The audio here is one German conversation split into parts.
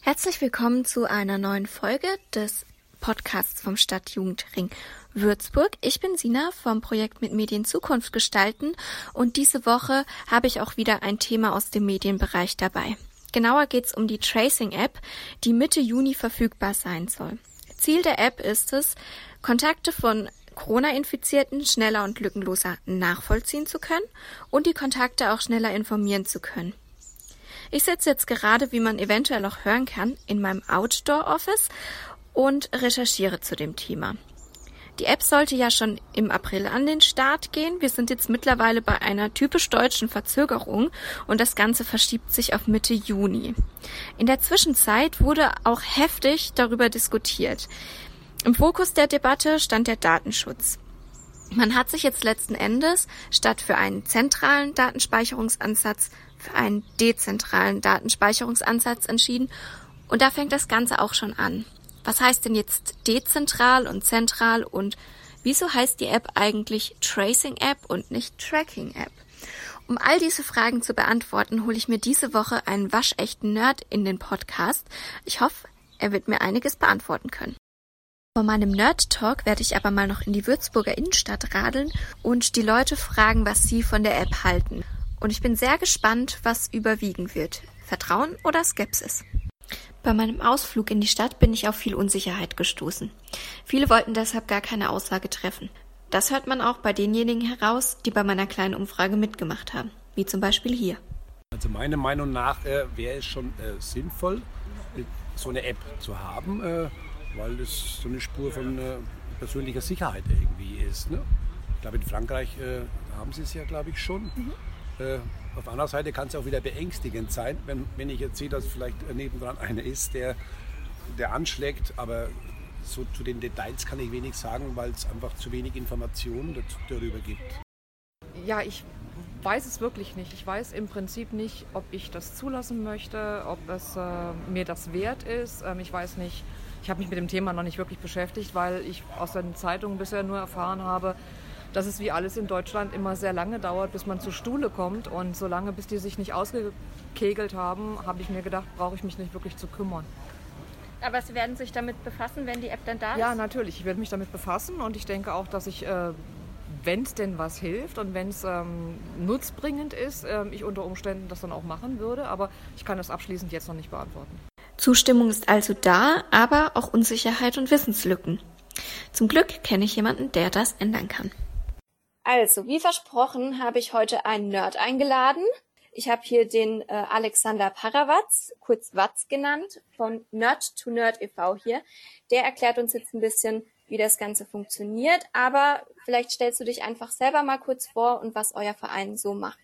Herzlich willkommen zu einer neuen Folge des Podcasts vom Stadtjugendring Würzburg. Ich bin Sina vom Projekt mit Medien Zukunft gestalten und diese Woche habe ich auch wieder ein Thema aus dem Medienbereich dabei. Genauer geht es um die Tracing-App, die Mitte Juni verfügbar sein soll. Ziel der App ist es, Kontakte von Corona-Infizierten schneller und lückenloser nachvollziehen zu können und die Kontakte auch schneller informieren zu können. Ich sitze jetzt gerade, wie man eventuell auch hören kann, in meinem Outdoor-Office und recherchiere zu dem Thema. Die App sollte ja schon im April an den Start gehen. Wir sind jetzt mittlerweile bei einer typisch deutschen Verzögerung und das Ganze verschiebt sich auf Mitte Juni. In der Zwischenzeit wurde auch heftig darüber diskutiert. Im Fokus der Debatte stand der Datenschutz. Man hat sich jetzt letzten Endes statt für einen zentralen Datenspeicherungsansatz für einen dezentralen Datenspeicherungsansatz entschieden. Und da fängt das Ganze auch schon an. Was heißt denn jetzt dezentral und zentral und wieso heißt die App eigentlich Tracing App und nicht Tracking App? Um all diese Fragen zu beantworten, hole ich mir diese Woche einen waschechten Nerd in den Podcast. Ich hoffe, er wird mir einiges beantworten können. Vor meinem Nerd-Talk werde ich aber mal noch in die Würzburger Innenstadt radeln und die Leute fragen, was sie von der App halten. Und ich bin sehr gespannt, was überwiegen wird. Vertrauen oder Skepsis? Bei meinem Ausflug in die Stadt bin ich auf viel Unsicherheit gestoßen. Viele wollten deshalb gar keine Aussage treffen. Das hört man auch bei denjenigen heraus, die bei meiner kleinen Umfrage mitgemacht haben. Wie zum Beispiel hier. Also meiner Meinung nach wäre es schon sinnvoll, so eine App zu haben, weil das so eine Spur von persönlicher Sicherheit irgendwie ist. Ne? Ich glaube, in Frankreich haben sie es ja, glaube ich, schon. Auf der anderen Seite kann es auch wieder beängstigend sein, wenn ich jetzt sehe, dass vielleicht nebendran einer ist, der anschlägt, aber so zu den Details kann ich wenig sagen, weil es einfach zu wenig Informationen darüber gibt. Ja, ich weiß es wirklich nicht. Ich weiß im Prinzip nicht, ob ich das zulassen möchte, ob es mir das wert ist. Ich weiß nicht, ich habe mich mit dem Thema noch nicht wirklich beschäftigt, weil ich aus den Zeitungen bisher nur erfahren habe, dass es wie alles in Deutschland immer sehr lange dauert, bis man zur Stuhle kommt. Und solange, bis die sich nicht ausgekegelt haben, habe ich mir gedacht, brauche ich mich nicht wirklich zu kümmern. Aber Sie werden sich damit befassen, wenn die App dann da ist? Ja, natürlich. Ich werde mich damit befassen und ich denke auch, dass ich, wenn es denn was hilft und wenn es nutzbringend ist, ich unter Umständen das dann auch machen würde. Aber ich kann das abschließend jetzt noch nicht beantworten. Zustimmung ist also da, aber auch Unsicherheit und Wissenslücken. Zum Glück kenne ich jemanden, der das ändern kann. Also, wie versprochen, habe ich heute einen Nerd eingeladen. Ich habe hier den Alexander Parawatz, kurz Watz genannt, von Nerd to Nerd e.V. hier. Der erklärt uns jetzt ein bisschen, wie das Ganze funktioniert, aber vielleicht stellst du dich einfach selber mal kurz vor und was euer Verein so macht.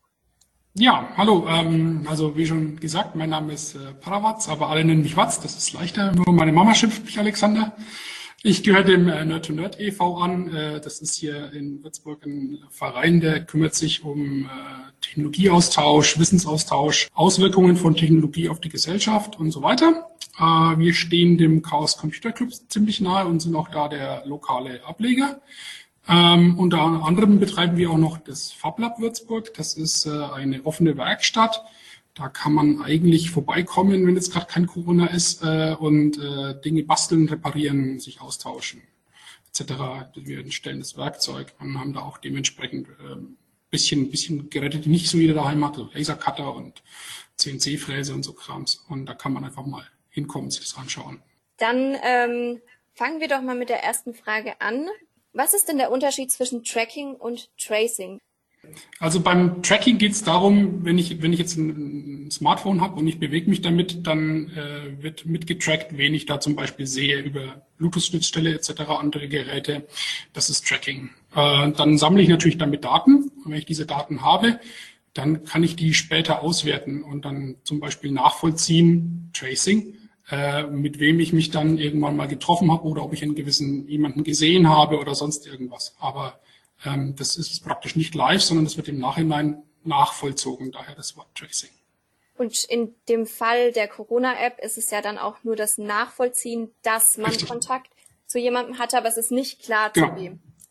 Ja, hallo, also wie schon gesagt, mein Name ist Parawatz, aber alle nennen mich Watz, das ist leichter, nur meine Mama schimpft mich Alexander. Ich gehöre dem Nerd to Nerd e.V. an. Das ist hier in Würzburg ein Verein, der kümmert sich um Technologieaustausch, Wissensaustausch, Auswirkungen von Technologie auf die Gesellschaft und so weiter. Wir stehen dem Chaos Computer Club ziemlich nahe und sind auch da der lokale Ableger. Unter anderem betreiben wir auch noch das FabLab Würzburg. Das ist eine offene Werkstatt. Da kann man eigentlich vorbeikommen, wenn jetzt gerade kein Corona ist, und Dinge basteln, reparieren, sich austauschen etc. Wir stellen das Werkzeug und haben da auch dementsprechend bisschen Geräte, die nicht so jeder daheim hat, so Lasercutter und CNC-Fräse und so Krams. Und da kann man einfach mal hinkommen und sich das anschauen. Dann fangen wir doch mal mit der ersten Frage an. Was ist denn der Unterschied zwischen Tracking und Tracing? Also beim Tracking geht es darum, wenn ich jetzt ein Smartphone habe und ich bewege mich damit, dann wird mitgetrackt, wen ich da zum Beispiel sehe über Bluetooth-Schnittstelle etc., andere Geräte. Das ist Tracking. Dann sammle ich natürlich damit Daten. Und wenn ich diese Daten habe, dann kann ich die später auswerten und dann zum Beispiel nachvollziehen, Tracing, mit wem ich mich dann irgendwann mal getroffen habe oder ob ich jemanden gesehen habe oder sonst irgendwas. Aber das ist praktisch nicht live, sondern das wird im Nachhinein nachvollzogen, daher das Wort Tracing. Und in dem Fall der Corona-App ist es ja dann auch nur das Nachvollziehen, dass man Richtig. Kontakt zu jemandem hatte, aber es ist nicht klar, zu wem.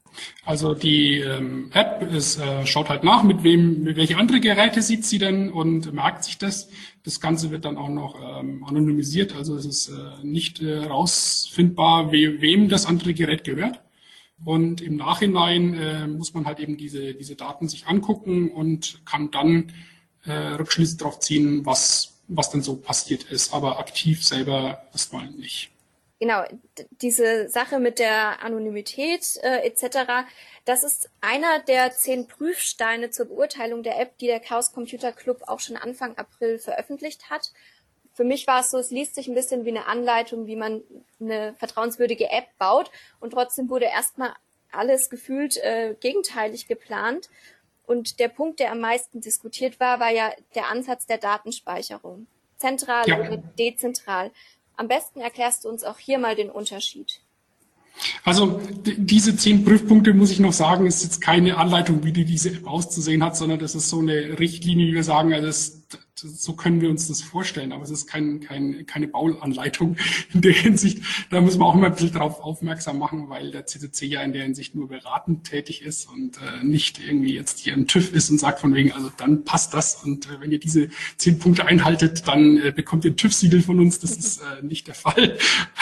Also die App schaut halt nach, mit welche andere Geräte sieht sie denn und merkt sich das. Das Ganze wird dann auch noch anonymisiert, also es ist nicht rausfindbar, wem das andere Gerät gehört. Und im Nachhinein muss man halt eben diese Daten sich angucken und kann dann Rückschlüsse darauf ziehen, was denn so passiert ist, aber aktiv selber erstmal nicht. Genau, diese Sache mit der Anonymität etc., das ist einer der 10 Prüfsteine zur Beurteilung der App, die der Chaos Computer Club auch schon Anfang April veröffentlicht hat. Für mich war es so, es liest sich ein bisschen wie eine Anleitung, wie man eine vertrauenswürdige App baut, und trotzdem wurde erstmal alles gefühlt gegenteilig geplant. Und der Punkt, der am meisten diskutiert war, war ja der Ansatz der Datenspeicherung. Zentral oder dezentral. Am besten erklärst du uns auch hier mal den Unterschied. Also diese 10 Prüfpunkte, muss ich noch sagen, ist jetzt keine Anleitung, wie diese App auszusehen hat, sondern das ist so eine Richtlinie, wie wir sagen, also so können wir uns das vorstellen, aber es ist keine Bauanleitung in der Hinsicht. Da muss man auch immer ein bisschen drauf aufmerksam machen, weil der CCC ja in der Hinsicht nur beratend tätig ist und nicht irgendwie jetzt hier ein TÜV ist und sagt von wegen, also dann passt das, und wenn ihr diese 10 Punkte einhaltet, dann bekommt ihr ein TÜV-Siegel von uns. Das ist nicht der Fall.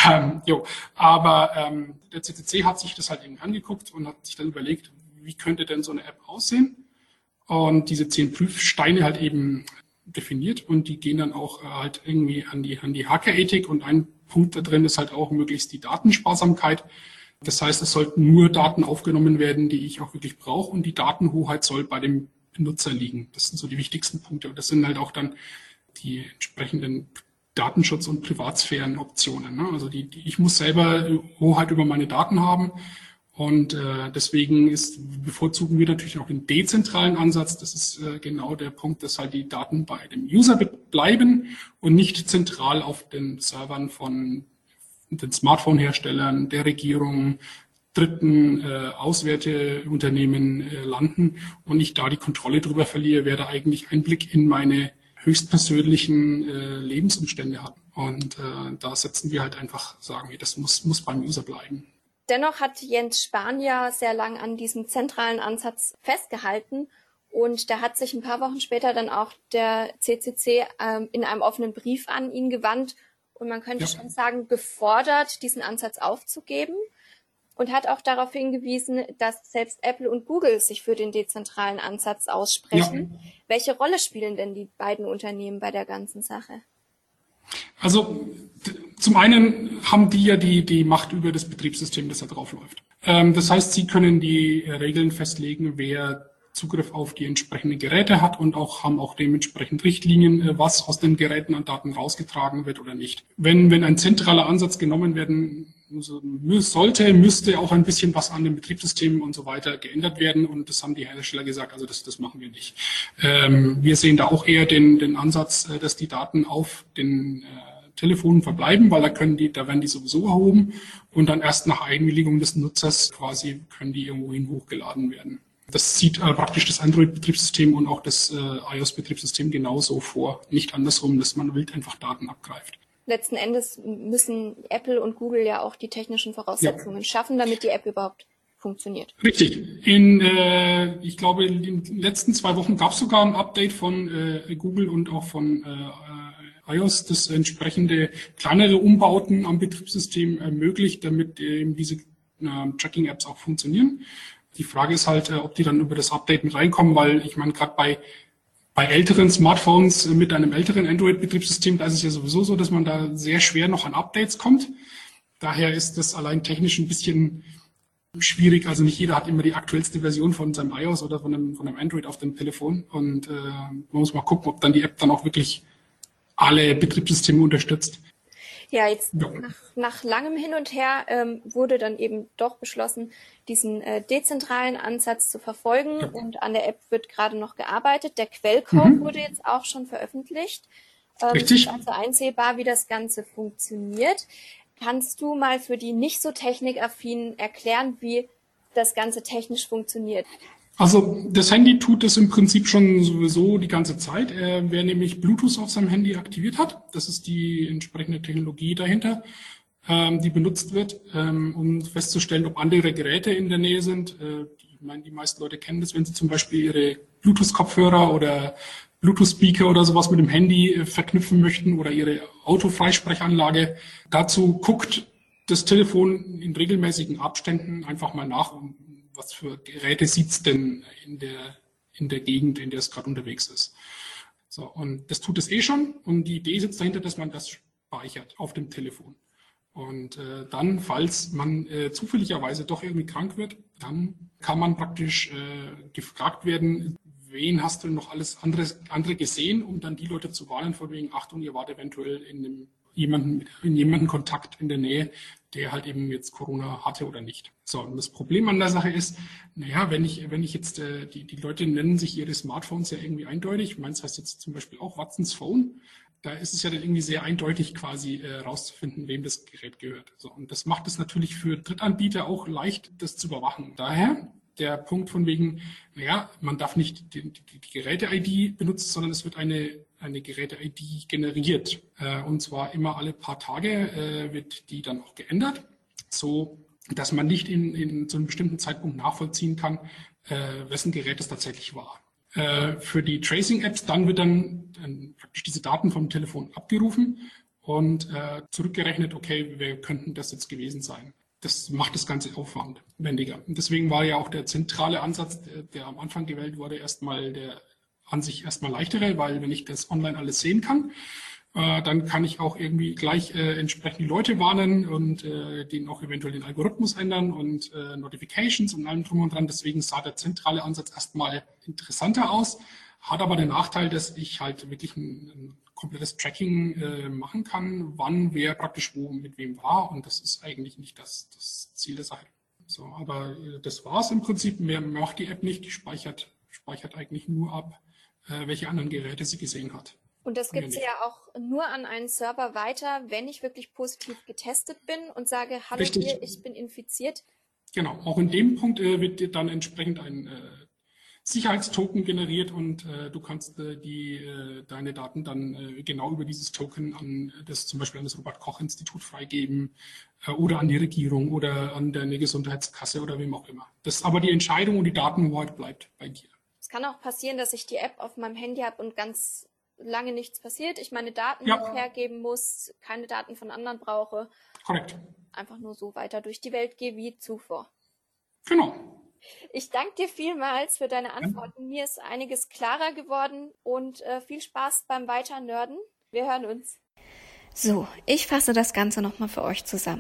Aber der CCC hat sich das halt eben angeguckt und hat sich dann überlegt, wie könnte denn so eine App aussehen, und diese 10 Prüfsteine halt eben definiert, und die gehen dann auch halt irgendwie an die Hackerethik, und ein Punkt da drin ist halt auch möglichst die Datensparsamkeit. Das heißt, es sollten nur Daten aufgenommen werden, die ich auch wirklich brauche, und die Datenhoheit soll bei dem Benutzer liegen. Das sind so die wichtigsten Punkte, und das sind halt auch dann die entsprechenden Datenschutz- und Privatsphärenoptionen. Ne? Also ich muss selber Hoheit über meine Daten haben. Und deswegen bevorzugen wir natürlich auch den dezentralen Ansatz. Das ist genau der Punkt, dass halt die Daten bei dem User bleiben und nicht zentral auf den Servern von den Smartphone-Herstellern, der Regierung, dritten Auswerteunternehmen landen, und ich da die Kontrolle drüber verliere, wer da eigentlich Einblick in meine höchstpersönlichen Lebensumstände hat. Und da setzen wir halt einfach, sagen wir, das muss beim User bleiben. Dennoch hat Jens Spahn ja sehr lang an diesem zentralen Ansatz festgehalten, und da hat sich ein paar Wochen später dann auch der CCC in einem offenen Brief an ihn gewandt und man könnte schon sagen, gefordert, diesen Ansatz aufzugeben, und hat auch darauf hingewiesen, dass selbst Apple und Google sich für den dezentralen Ansatz aussprechen. Ja. Welche Rolle spielen denn die beiden Unternehmen bei der ganzen Sache? Also zum einen haben die ja die Macht über das Betriebssystem, das da drauf läuft. Das heißt, sie können die Regeln festlegen, wer Zugriff auf die entsprechenden Geräte hat, und haben auch dementsprechend Richtlinien, was aus den Geräten an Daten rausgetragen wird oder nicht. Wenn ein zentraler Ansatz genommen werden müsste auch ein bisschen was an den Betriebssystemen und so weiter geändert werden, und das haben die Hersteller gesagt, also das machen wir nicht. Wir sehen da auch eher den Ansatz, dass die Daten auf den Telefonen verbleiben, weil da werden die sowieso erhoben, und dann erst nach Einwilligung des Nutzers quasi können die irgendwohin hochgeladen werden. Das sieht praktisch das Android-Betriebssystem und auch das iOS-Betriebssystem genauso vor, nicht andersrum, dass man wild einfach Daten abgreift. Letzten Endes müssen Apple und Google ja auch die technischen Voraussetzungen schaffen, damit die App überhaupt funktioniert. Richtig. Ich glaube, in den letzten 2 Wochen gab es sogar ein Update von Google und auch von iOS, das entsprechende kleinere Umbauten am Betriebssystem ermöglicht, damit eben diese Tracking-Apps auch funktionieren. Die Frage ist halt, ob die dann über das Update mit reinkommen, weil ich meine, gerade bei älteren Smartphones mit einem älteren Android-Betriebssystem, da ist es ja sowieso so, dass man da sehr schwer noch an Updates kommt. Daher ist das allein technisch ein bisschen schwierig. Also nicht jeder hat immer die aktuellste Version von seinem iOS oder von einem Android auf dem Telefon. Und man muss mal gucken, ob dann die App dann auch wirklich alle Betriebssysteme unterstützt. Ja, jetzt nach langem Hin und Her wurde dann eben doch beschlossen, diesen dezentralen Ansatz zu verfolgen, und an der App wird gerade noch gearbeitet. Der Quellcode wurde jetzt auch schon veröffentlicht. Richtig. Ist also einsehbar, wie das Ganze funktioniert. Kannst du mal für die nicht so technikaffinen erklären, wie das Ganze technisch funktioniert? Also das Handy tut das im Prinzip schon sowieso die ganze Zeit. Wer nämlich Bluetooth auf seinem Handy aktiviert hat, das ist die entsprechende Technologie dahinter, die benutzt wird, um festzustellen, ob andere Geräte in der Nähe sind. Ich meine, die meisten Leute kennen das, wenn sie zum Beispiel ihre Bluetooth-Kopfhörer oder Bluetooth-Speaker oder sowas mit dem Handy verknüpfen möchten oder ihre Autofreisprechanlage. Dazu guckt das Telefon in regelmäßigen Abständen einfach mal nach, was für Geräte sieht's denn in der Gegend, in der es gerade unterwegs ist. So, und das tut es schon. Und die Idee sitzt dahinter, dass man das speichert auf dem Telefon. Und dann, falls man zufälligerweise doch irgendwie krank wird, dann kann man praktisch gefragt werden, wen hast du noch alles andere gesehen, um dann die Leute zu warnen, von wegen, Achtung, ihr wart eventuell in jemanden Kontakt in der Nähe, der halt eben jetzt Corona hatte oder nicht. So, und das Problem an der Sache ist, naja, wenn ich jetzt, die Leute nennen sich ihre Smartphones ja irgendwie eindeutig, meins heißt jetzt zum Beispiel auch Watsons Phone, da ist es ja dann irgendwie sehr eindeutig quasi rauszufinden, wem das Gerät gehört. So, und das macht es natürlich für Drittanbieter auch leicht, das zu überwachen. Daher der Punkt von wegen, naja, man darf nicht die Geräte-ID benutzen, sondern es wird eine Geräte-ID generiert. Und zwar immer alle paar Tage wird die dann auch geändert, so dass man nicht in so einem bestimmten Zeitpunkt nachvollziehen kann, wessen Gerät es tatsächlich war. Für die Tracing-Apps dann wird dann praktisch diese Daten vom Telefon abgerufen und zurückgerechnet, okay, wer könnten das jetzt gewesen sein. Das macht das Ganze aufwendiger. Und deswegen war ja auch der zentrale Ansatz, der am Anfang gewählt wurde, der an sich erstmal leichtere, weil wenn ich das online alles sehen kann, dann kann ich auch irgendwie gleich entsprechend die Leute warnen und denen auch eventuell den Algorithmus ändern und Notifications und allem drum und dran. Deswegen sah der zentrale Ansatz erstmal interessanter aus, hat aber den Nachteil, dass ich halt wirklich ein komplettes Tracking machen kann, wann wer praktisch wo mit wem war, und das ist eigentlich nicht das Ziel der Sache. So, aber das war es im Prinzip. Mehr macht die App nicht, die speichert eigentlich nur ab, welche anderen Geräte sie gesehen hat. Und das gibt sie ja auch nur an einen Server weiter, wenn ich wirklich positiv getestet bin und sage, hallo hier, ich bin infiziert. Genau, auch in dem Punkt wird dir dann entsprechend ein Sicherheitstoken generiert und du kannst deine Daten dann genau über dieses Token zum Beispiel an das Robert-Koch-Institut freigeben oder an die Regierung oder an deine Gesundheitskasse oder wem auch immer. Das ist aber die Entscheidung und die Datenhoheit bleibt bei dir. Es kann auch passieren, dass ich die App auf meinem Handy habe und ganz lange nichts passiert, ich meine Daten hergeben muss, keine Daten von anderen brauche. Korrekt. Einfach nur so weiter durch die Welt gehe wie zuvor. Genau. Ich danke dir vielmals für deine Antworten. Mir ist einiges klarer geworden und viel Spaß beim Weiter-Nerden. Wir hören uns. So, ich fasse das Ganze nochmal für euch zusammen.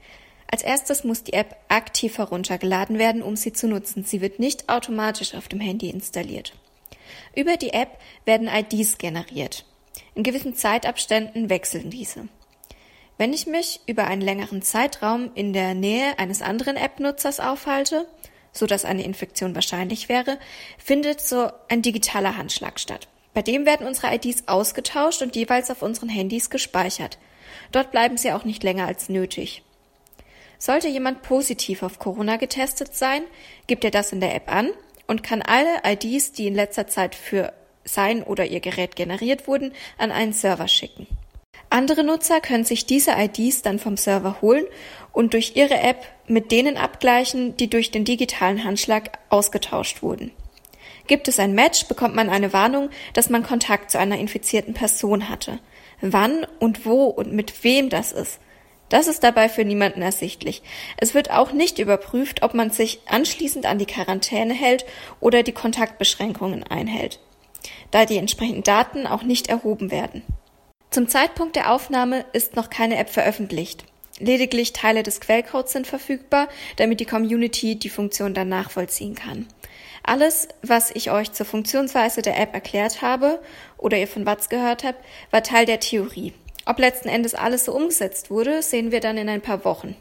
Als erstes muss die App aktiv heruntergeladen werden, um sie zu nutzen. Sie wird nicht automatisch auf dem Handy installiert. Über die App werden IDs generiert. In gewissen Zeitabständen wechseln diese. Wenn ich mich über einen längeren Zeitraum in der Nähe eines anderen App-Nutzers aufhalte, so dass eine Infektion wahrscheinlich wäre, findet so ein digitaler Handschlag statt. Bei dem werden unsere IDs ausgetauscht und jeweils auf unseren Handys gespeichert. Dort bleiben sie auch nicht länger als nötig. Sollte jemand positiv auf Corona getestet sein, gibt er das in der App an und kann alle IDs, die in letzter Zeit für sein oder ihr Gerät generiert wurden, an einen Server schicken. Andere Nutzer können sich diese IDs dann vom Server holen und durch ihre App mit denen abgleichen, die durch den digitalen Handschlag ausgetauscht wurden. Gibt es ein Match, bekommt man eine Warnung, dass man Kontakt zu einer infizierten Person hatte. Wann und wo und mit wem das ist, das ist dabei für niemanden ersichtlich. Es wird auch nicht überprüft, ob man sich anschließend an die Quarantäne hält oder die Kontaktbeschränkungen einhält, da die entsprechenden Daten auch nicht erhoben werden. Zum Zeitpunkt der Aufnahme ist noch keine App veröffentlicht. Lediglich Teile des Quellcodes sind verfügbar, damit die Community die Funktion dann nachvollziehen kann. Alles, was ich euch zur Funktionsweise der App erklärt habe oder ihr von Watz gehört habt, war Teil der Theorie. Ob letzten Endes alles so umgesetzt wurde, sehen wir dann in ein paar Wochen.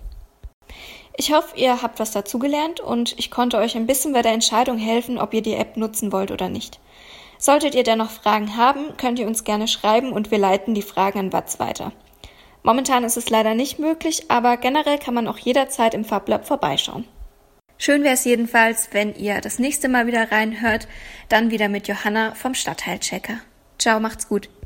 Ich hoffe, ihr habt was dazugelernt und ich konnte euch ein bisschen bei der Entscheidung helfen, ob ihr die App nutzen wollt oder nicht. Solltet ihr dennoch Fragen haben, könnt ihr uns gerne schreiben und wir leiten die Fragen an Watz weiter. Momentan ist es leider nicht möglich, aber generell kann man auch jederzeit im FabLab vorbeischauen. Schön wäre es jedenfalls, wenn ihr das nächste Mal wieder reinhört, dann wieder mit Johanna vom Stadtteilchecker. Ciao, macht's gut.